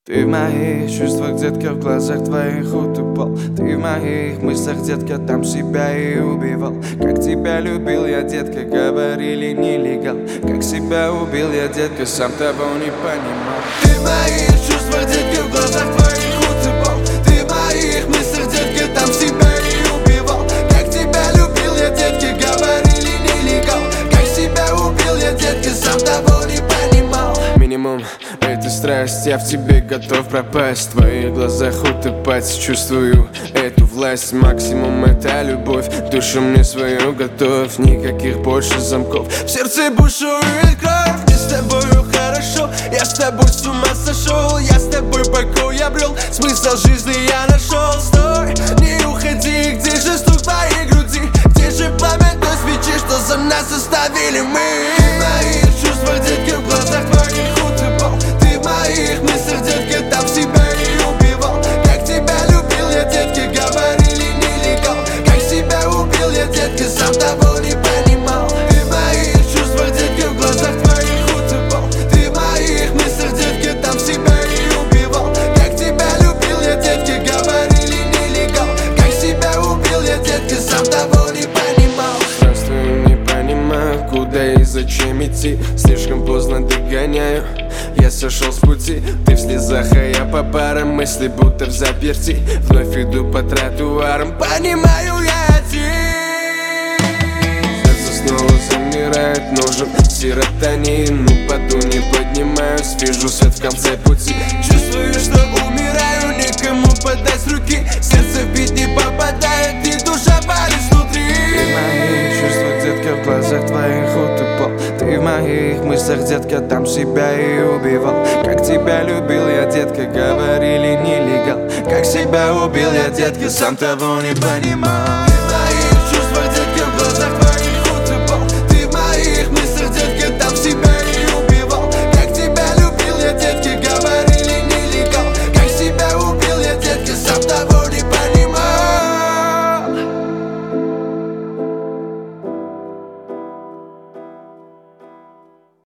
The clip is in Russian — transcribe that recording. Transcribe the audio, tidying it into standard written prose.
Ты в моих чувствах, детка, в глазах твоих утопал. Ты в моих мыслях, детка, там себя и убивал. Как тебя любил я, детка, говорили нелегал. Как себя убил я, детка, сам того не понимал. Ты в моих чувствах, детка, в глазах твоих утопал. Ты в моих мыслях, детка, там себя и убивал. Как тебя любил я, детка, говорили нелегал. Как себя убил я, детка, сам того не понимал. Минимум это страсть, я в тебе готов пропасть. В твоих глазах утопать, чувствую эту власть. Максимум это любовь, душу мне свою готовь. Никаких больше замков, в сердце бушует кровь. Мне с тобою хорошо, я с тобой с ума сошел. Я с тобой покой обрел, смысл жизни я нашел. Стой, не уходи, где же стук твоей груди? Где же пламя той свечи, что за нас оставили мы? Ты в моих чувствах, детка, в глазах твоих утопал. Ты в моих мыслях, детка, там себя и убивал. Как тебя любил я, детка, говорили нелегал. Как себя убил я, детка, сам того не понимал. Ты в моих чувствах, детка, в глазах твоих утопал. Ты в моих мыслях, детка, там себя и убивал. Как тебя любил я, детка, говорили нелегал. Как себя убил я, детка, сам того не понимал. Здравствуй, не понимаю, куда и зачем идти. Слишком поздно догоняю, я сошел с пути. Ты в слезах, а я по парам. Мысли будто в заперти. Вновь иду по тротуарам, понимаю я один. Сердце снова замирает, нужен серотонин. Упаду, не поднимаюсь, вижу свет в конце пути. Чувствую, что умираю, никому подать руки. Сердце в бит не попадает, и душа болит внутри. Ты в моих чувствах, детка, в глазах твоих утопал. Ты в моих мыслях, детка, там себя и убивал. Как тебя любил я, детка, говорили нелегал. Как себя убил я, детка, сам того не понимал.